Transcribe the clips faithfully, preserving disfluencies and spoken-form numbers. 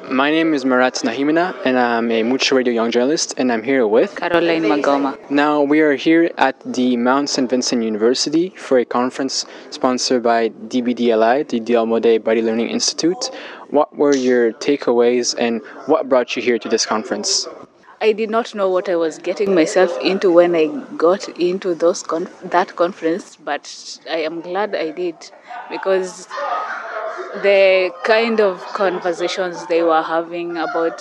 My name is Marat Nahimina, and I'm a Mucho Radio Young Journalist, and I'm here with Caroline Magoma. Now, we are here at the Mount Saint Vincent University for a conference sponsored by D B D L I, the Dialmode Body Learning Institute. What were your takeaways, and what brought you here to this conference? I did not know what I was getting myself into when I got into those conf- that conference, but I am glad I did, because the kind of conversations they were having about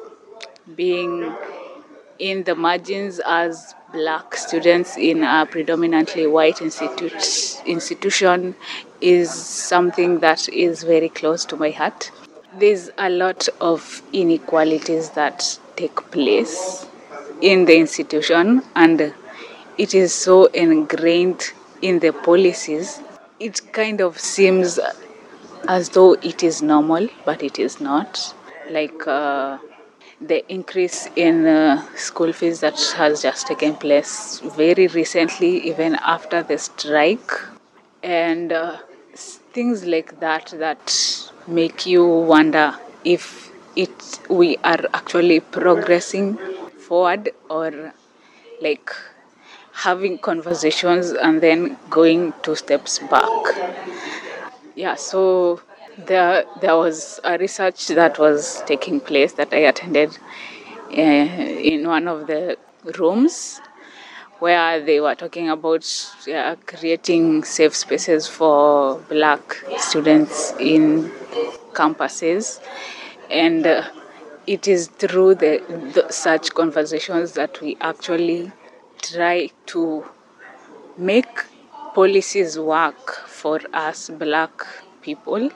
being in the margins as black students in a predominantly white institute, institution is something that is very close to my heart. There's a lot of inequalities that take place in the institution, and it is so ingrained in the policies. It kind of seems as though it is normal, but it is not. Like uh, the increase in uh, school fees that has just taken place very recently, even after the strike, and uh, things like that that make you wonder if it we are actually progressing forward, or like having conversations and then going two steps back. Yeah, so there there was a research that was taking place that I attended uh, in one of the rooms, where they were talking about uh, creating safe spaces for black students in campuses. And uh, it is through the, the such conversations that we actually try to make policies work for us black people,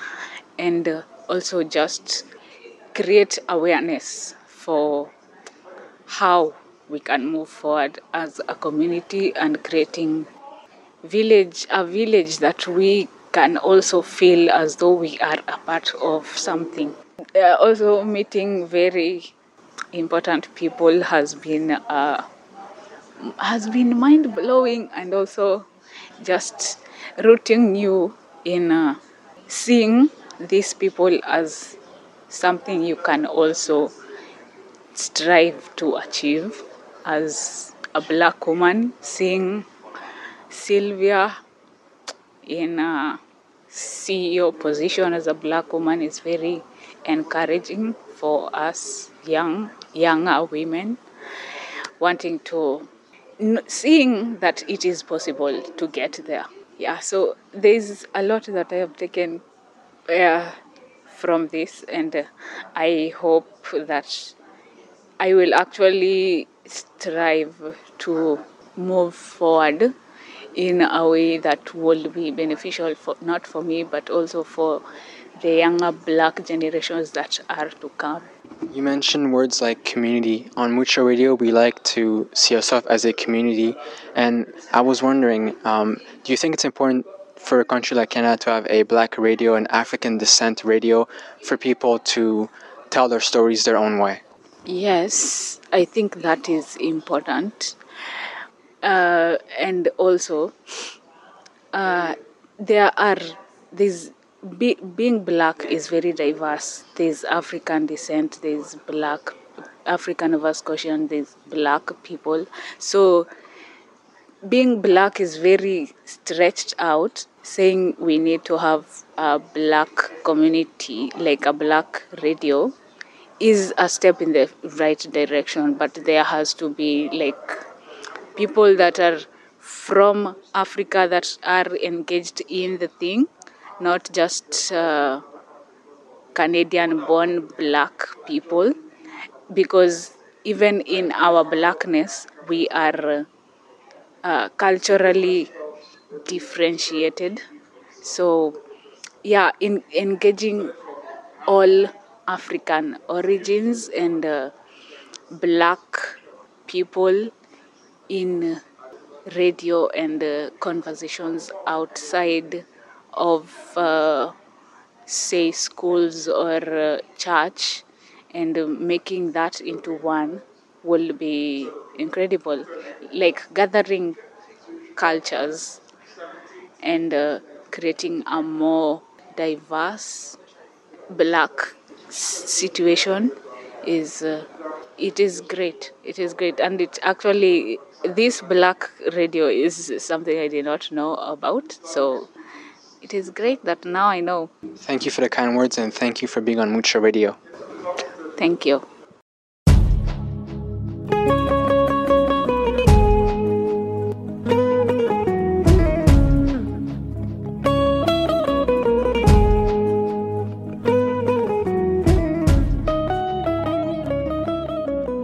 and uh, also just create awareness for how we can move forward as a community, and creating village a village that we can also feel as though we are a part of something. Uh, also, meeting very important people has been uh, has been mind blowing, and also just rooting you in uh, seeing these people as something you can also strive to achieve. As a black woman, seeing Sylvia in a C E O position as a black woman is very encouraging for us young younger women, wanting to seeing that it is possible to get there. Yeah, so there's a lot that I have taken uh, from this, and uh, I hope that I will actually strive to move forward in a way that will be beneficial for not for me, but also for the younger black generations that are to come. You mentioned words like community. On Mucho Radio, we like to see ourselves as a community, and I was wondering, um, do you think it's important for a country like Canada to have a black radio and African descent radio for people to tell their stories their own way? Yes, I think that is important. Uh, and also, uh, there are these be, being black is very diverse. There's African descent, there's black African Nova Scotian, there's black people. So being black is very stretched out, saying we need to have a black community, like a black radio, is a step in the right direction, but there has to be like people that are from Africa that are engaged in the thing, not just uh, Canadian-born black people, because even in our blackness, we are uh, culturally differentiated. So, yeah, in engaging all African origins and uh, black people in radio and uh, conversations outside of, uh, say, schools or uh, church, and uh, making that into one will be incredible. Like gathering cultures and uh, creating a more diverse black situation is uh, it is great. It is great, and it actually this black radio is something I did not know about. So it is great that now I know. Thank you for the kind words, and thank you for being on Mucho Radio. Thank you.